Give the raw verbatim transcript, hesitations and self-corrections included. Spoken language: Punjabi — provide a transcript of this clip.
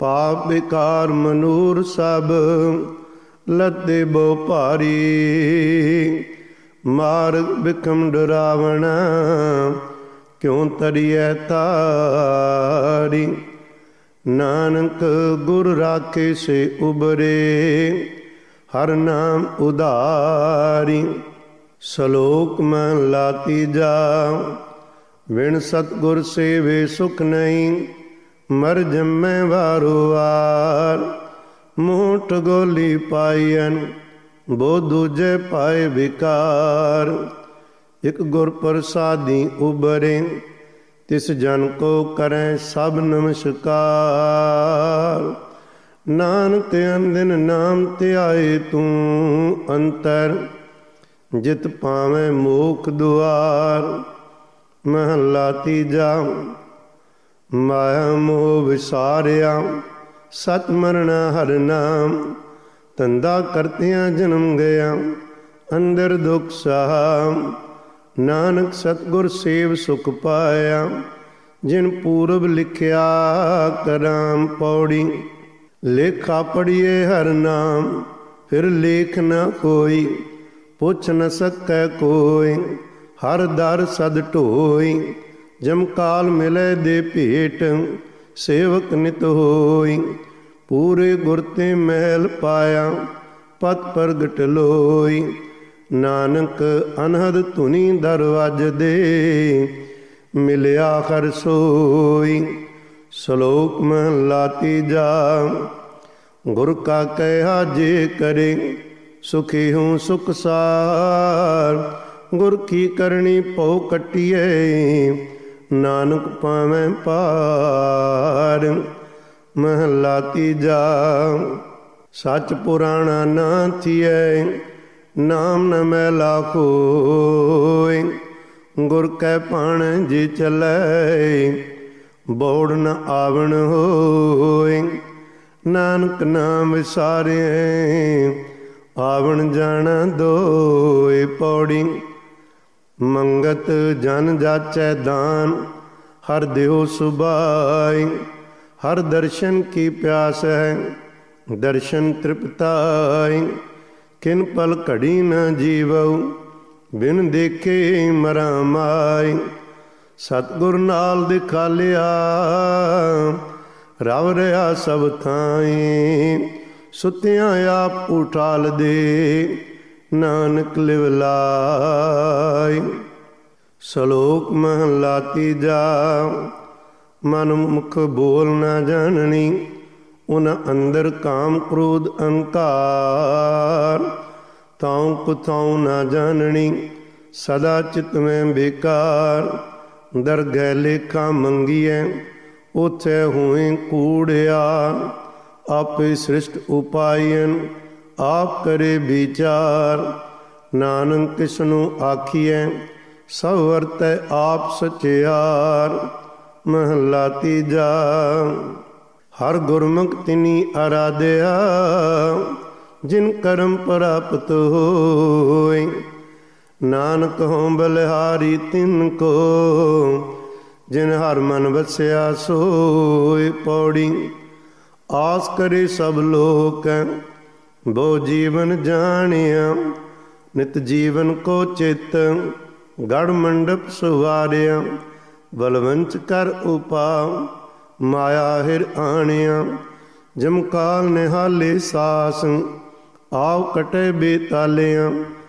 ਪਾਪ ਵਿਕਾਰ ਮਨੂਰ ਸਭ ਲੱਦੇ ਬਹੁ ਭਾਰੀ। ਮਾਰਗ ਬਿਖਮ ਡਰਾਵਣਾ ਕਿਉਂ ਤਰੀਐ ਤਾਰੀ। ਨਾਨਕ ਗੁਰ ਰਾਖੇ ਸੇ ਉਬਰੇ ਹਰ ਨਾਮ ਉਧਾਰੀ। ਸਲੋਕ ਮਹਲਾ ਤੀਜਾ। ਵਿਣ ਸਤਿਗੁਰ ਸੇਵੇ ਸੁਖ ਨਹੀਂ ਮਰ ਜੰਮੈ ਵਾਰੋ ਵਾਰ। ਮੂੰਹ ਟਗੋਲੀ ਪਾਈਐਨ ਬੋ ਦੂਜੇ ਪਾਏ ਵਿਕਾਰ। ਇਕ ਗੁਰ ਪ੍ਰਸਾਦੀ ਉਬਰੇ ਤਿਸ ਜਨ ਕੋ ਕਰੈ ਸਭ ਨਮਸਕਾਰ। ਨਾਨਕ ਅੰਦਿਨ ਨਾਮ ਧਿਆਏ ਤੂੰ ਅੰਤਰ ਜਿਤ ਪਾਵੇਂ ਮੋਖ ਦੁਆਰ। ਮਹਲਾ ਤੀਜਾ। ਮਾਇਆ ਮੋਹ ਵਿਸਾਰਿਆ ਸਤ ਮਰਣਾ ਹਰ ਨਾਮ। ਧੰਦਾ ਕਰਤਿਆਂ ਜਨਮ ਗਿਆ ਅੰਦਰ ਦੁਖ ਸਾਮ। ਨਾਨਕ ਸਤਿਗੁਰ ਸੇਵ ਸੁਖ ਪਾਇਆ ਜਿਨ ਪੂਰਬ ਲਿਖਿਆ ਕਰਾਮ ਪੌੜੀ। ਲੇਖਾ ਪੜੀਏ ਹਰ ਨਾਮ ਫਿਰ ਲੇਖ ਨਾ ਕੋਈ। ਪੁੱਛ ਨ ਸਕੈ ਕੋਈ ਹਰ ਦਰ ਸਦ ਢੋਈ। ਜਮ ਕਾਲ ਮਿਲੇ ਦੇ ਭੇਟ ਸੇਵਕ ਨਿਤ ਹੋਈ। ਪੂਰੇ ਗੁਰ ਤੇ ਮਹਿਲ ਪਾਇਆ ਪਤ ਪ੍ਰਗਟ ਲੋਈ। ਨਾਨਕ ਅਨਹਦ ਧੁਨੀ ਦਰਵਾਜ ਦੇ ਮਿਲਿਆ ਹਰ ਸੋਈ। ਸਲੋਕ ਮਹਲਾ ਤੀਜਾ। ਗੁਰ ਕਾ ਕਹਿਆ ਜੇ ਕਰੇ ਸੁਖੀ ਹੂੰ ਸੁਖ ਸਾਰ। ਗੁਰ ਕੀ ਕਰਨੀ ਪਉ ਕੱਟੀਏ ਨਾਨਕ ਪਾਵੈ ਪਾਰ। ਮਹਲਾ ਤੀਜਾ। ਸੱਚ ਪੁਰਾਣਾ ਨਾ ਥੀਐ ਨਾਮ ਨ ਮੈਲਾ ਹੋਇ। ਗੁਰ ਕੈ ਭਾਣ ਜੀ ਚਲੈ ਬੋੜ ਨ ਆਵਣ ਹੋਇ। ਨਾਨਕ ਨਾਮ ਵਿਸਾਰਿਐ ਆਵਣ ਜਾਣਾ ਦੋਇ ਪੌੜੀ। ਮੰਗਤ ਜਨ ਜਾਚੈ ਦਾਨ ਹਰ ਦਿਓ ਸੁਭਾਈ। ਹਰ ਦਰਸ਼ਨ ਕੀ ਪਿਆਸ ਹੈ ਦਰਸ਼ਨ ਤ੍ਰਿਪਤਾਈ। ਕਿਨ ਪਲ ਘੜੀ ਨ ਜੀਵਉ ਬਿਨ ਦੇਖੇ ਮਰਾ ਮਾਈ। ਸਤਿਗੁਰ ਨਾਲ ਦਿਖਾਲਿਆ ਰਵ ਰਿਹਾ ਸਭ ਥਾਈ। ਸੁਤਿਆਂ ਆਪ ਉਠਾਲ ਦੇ ਨਾਨਕ ਲਿਵ ਲਾਈ। ਸਲੋਕ ਮਹਲਾ ਤੀਜਾ। ਮਨ ਮੁਖ ਬੋਲ ਨਾ ਜਾਣਨੀ ਉਨ ਅੰਦਰ ਕਾਮ ਕ੍ਰੋਧ ਅਹੰਕਾਰ। ਤਾਉ ਕੁਤਾਉ ਨਾ ਜਾਣਨੀ ਸਦਾ ਚਿਤ ਮੈਂ ਬੇਕਾਰ। ਦਰਗਹਿ ਲੇਖਾ ਮੰਗੀਐ ਉਥੇ ਹੋਏ ਕੂੜਿਆਰ। ਆਪੇ ਸ੍ਰਿਸ਼ਟ ਉਪਾਇਨ ਆਪ ਕਰੇ ਵਿਚਾਰ। ਨਾਨਕ ਕਿਸਨੂੰ ਆਖੀਐ ਸਭ ਵਰਤੈ ਆਪ ਸਚਿਆਰ। ਮਹਲਾ ਤੀਜਾ। ਹਰ ਗੁਰਮੁਖ ਤਿਨੀ ਅਰਾਧਿਆ ਜਿਨ ਕਰਮ ਪ੍ਰਾਪਤ ਹੋਇ। ਨਾਨਕ ਹੋਂ ਬਲਿਹਾਰੀ ਤਿਨ ਕੋ ਜਿਨ ਹਰ ਮਨ ਵਸਿਆ ਸੋਇ ਪੌੜੀ। ਆਸ ਕਰੇ ਸਭ ਲੋਕ ਬਹੁ ਜੀਵਨ ਜਾਣਿਆ। ਨਿਤ ਜੀਵਨ ਕੋ ਚਿਤ ਗੜ ਮੰਡਪ ਸੁਵਾਰਿਆ। ਬਲਵੰਚ ਕਰ ਉਪਾਉ ਮਾਇਆ ਹਿਰ ਆਣਿਆ। ਜਮ ਕਾਲ ਨਿਹਾਲੇ ਸਾਸ ਆਉ ਕਟੇ ਬੇਤਾਲਿਆ।